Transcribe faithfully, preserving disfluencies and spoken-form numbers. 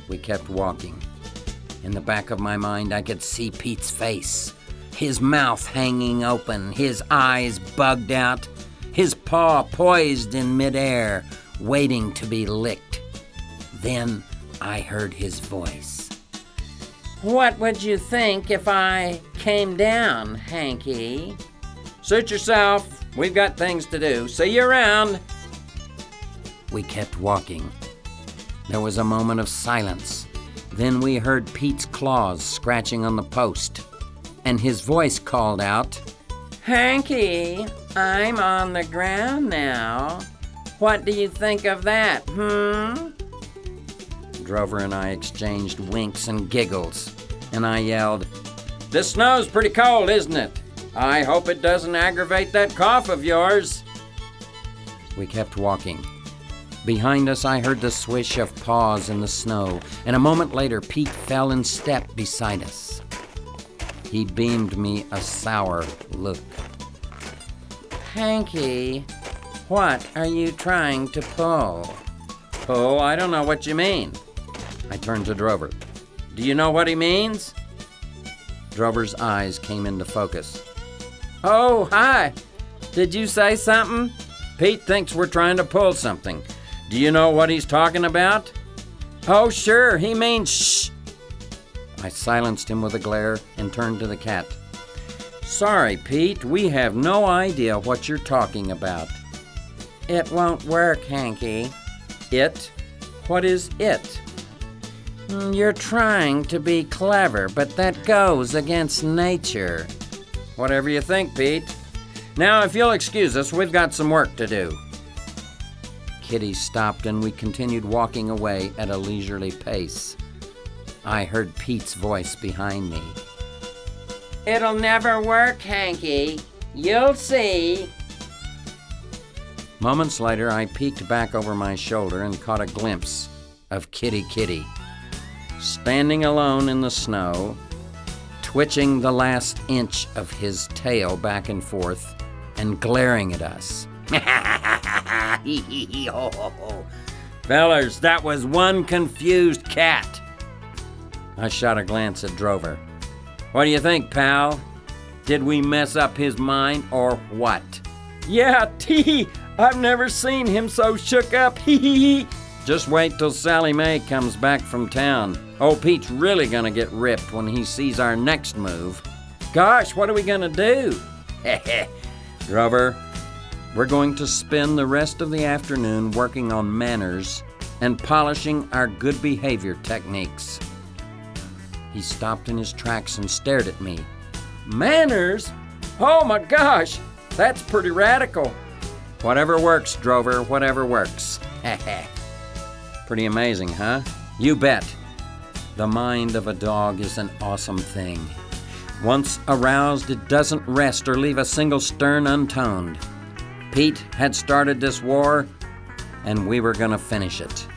We kept walking. In the back of my mind, I could see Pete's face. His mouth hanging open, his eyes bugged out, his paw poised in midair, waiting to be licked. Then I heard his voice. "What would you think if I came down, Hanky?" "Suit yourself. We've got things to do. See you around." We kept walking. There was a moment of silence. Then we heard Pete's claws scratching on the post, and his voice called out, "Hanky, I'm on the ground now. What do you think of that, hmm?" Drover and I exchanged winks and giggles, and I yelled, "This snow's pretty cold, isn't it? I hope it doesn't aggravate that cough of yours." We kept walking. Behind us, I heard the swish of paws in the snow, and a moment later, Pete fell in step beside us. He beamed me a sour look. "Hanky, what are you trying to pull?" "Oh, I don't know what you mean." I turned to Drover. "Do you know what he means?" Drover's eyes came into focus. "Oh, hi. Did you say something?" "Pete thinks we're trying to pull something. Do you know what he's talking about?" "Oh, sure. He means shh." I silenced him with a glare and turned to the cat. "Sorry, Pete. We have no idea what you're talking about." "It won't work, Hanky." "It? What is it?" "You're trying to be clever, but that goes against nature." "Whatever you think, Pete. Now, if you'll excuse us, we've got some work to do." Kitty stopped and we continued walking away at a leisurely pace. I heard Pete's voice behind me. "It'll never work, Hanky. You'll see." Moments later, I peeked back over my shoulder and caught a glimpse of Kitty Kitty, standing alone in the snow, twitching the last inch of his tail back and forth and glaring at us. "Fellers, that was one confused cat." I shot a glance at Drover. "What do you think, pal? Did we mess up his mind or what?" "Yeah, tee, I've never seen him so shook up, hee hee hee." "Just wait till Sally Mae comes back from town. Oh, Pete's really gonna get ripped when he sees our next move." "Gosh, what are we gonna do?" "Drover, we're going to spend the rest of the afternoon working on manners and polishing our good behavior techniques." He stopped in his tracks and stared at me. "Manners? Oh my gosh, that's pretty radical." "Whatever works, Drover, whatever works." Pretty amazing, huh? You bet. The mind of a dog is an awesome thing. Once aroused, it doesn't rest or leave a single stern untoned. Pete had started this war, and we were gonna finish it.